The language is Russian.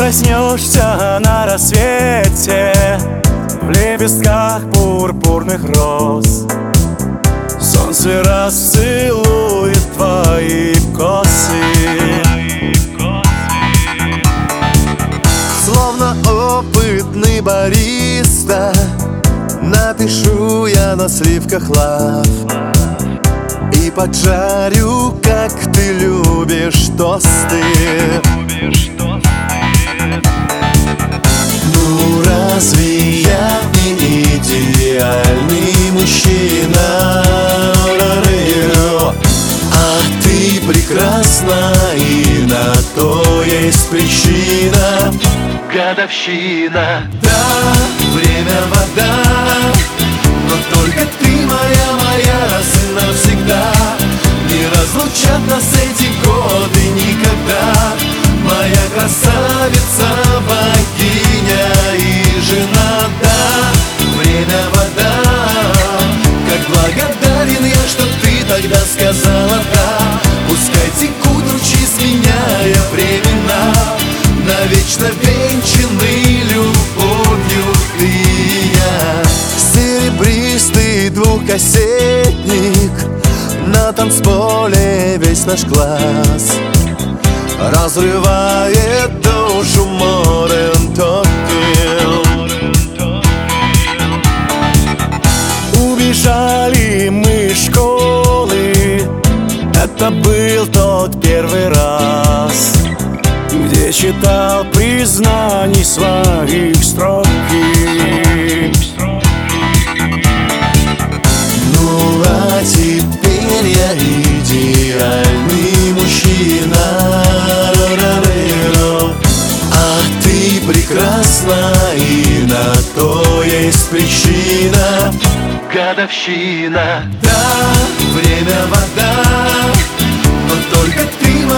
проснешься на рассвете в лепестках пурпурных роз. Солнце расцелует твои косы. Словно опытный бариста напишу я на сливках лав и поджарю, как ты любишь, тосты. Ну разве я не идеальный мужчина? А ты прекрасна, и на то есть причина. Годовщина. Да, время вода, но только ты моя раз и навсегда. Не разлучат нас эти годы никогда. Моя красавица, богиня и жена. Да, время вода. Как благодарен я, что ты тогда сказала да. Пускай текут ручьи, сменяя времена, навечно венчаны любовью ты и я. Серебристый двухкассетник, на танцполе весь наш класс разрывает душу Modern Talking. Убежали мы из школы, это был тот первый раз, где читал признаний своих строки. Ну а теперь я идеальный мужчина. А ты прекрасна, и на то есть причина. Годовщина. Да, время вода, но только ты